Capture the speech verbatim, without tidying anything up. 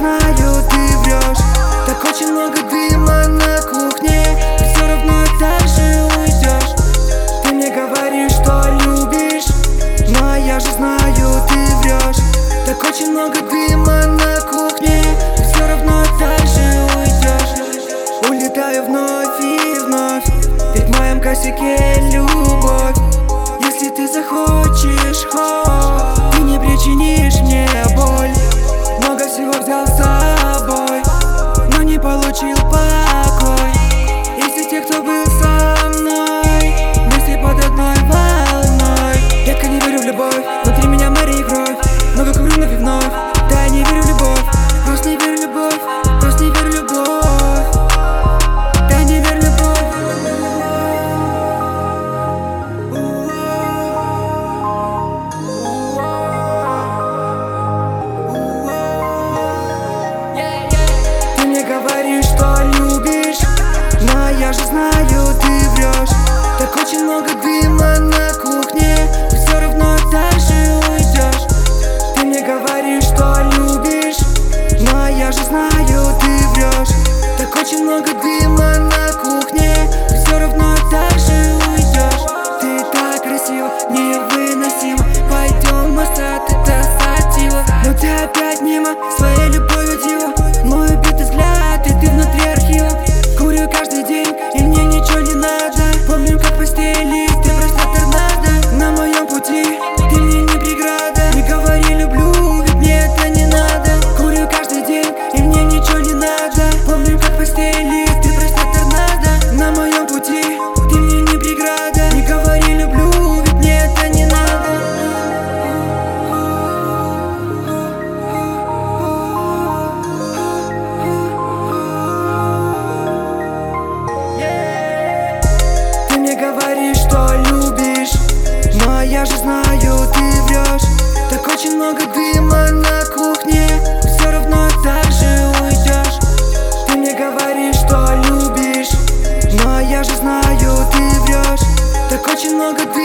знаю, ты врешь. Так очень много дыма на кухне, и все равно так же уйдешь. Ты мне говоришь, что любишь, но я же знаю, ты врешь. Так очень много дыма на кухне, и все равно так же уйдешь. Улетаю вновь и вновь, ведь в моем косяке любовь. Если ты захочешь, хо, ты не причинишь мне боль. Много всего взял с собой, но не получил покой. И все те, кто был со мной, вместе под одной волной. Редко не верю в любовь, внутри меня море и кровь. Много курю вновь и вновь, да я не верю в любовь. Просто не верю в любовь, просто не верю в любовь. Да я не верю в любовь. Ты мне говоришь, что любишь, но я же знаю, ты врешь. Так очень много дыма на кухне, и все равно так же уйдешь. Ты мне говоришь, что любишь, но я же знаю, ты врешь. Так очень много дыма на кухне, и все равно так же уйдешь. Ты так красива, невыносимо. Пойдем массаж, это сатива. Но ты опять мимо, своей любовью дива. Мой убитый взгляд, и ты внутри архива. Курю каждый день, и мне ничего не надо. Помню, как постели, ты просто торнадо. На моем пути, ты мне не преграда. Не говори люблю, ведь мне это не надо. Курю каждый день, и мне ничего не надо. Помню, как постели, ты просто торнадо. На моем пути, ты мне не преграда. Не говори люблю, ведь мне это не надо. Ты мне говоришь, что любишь, но я же знаю, ты врешь. Так очень много дыма на кухне, все равно так же уйдешь. Ты мне говоришь, что любишь, но я же знаю, ты врешь. Так очень много дыма.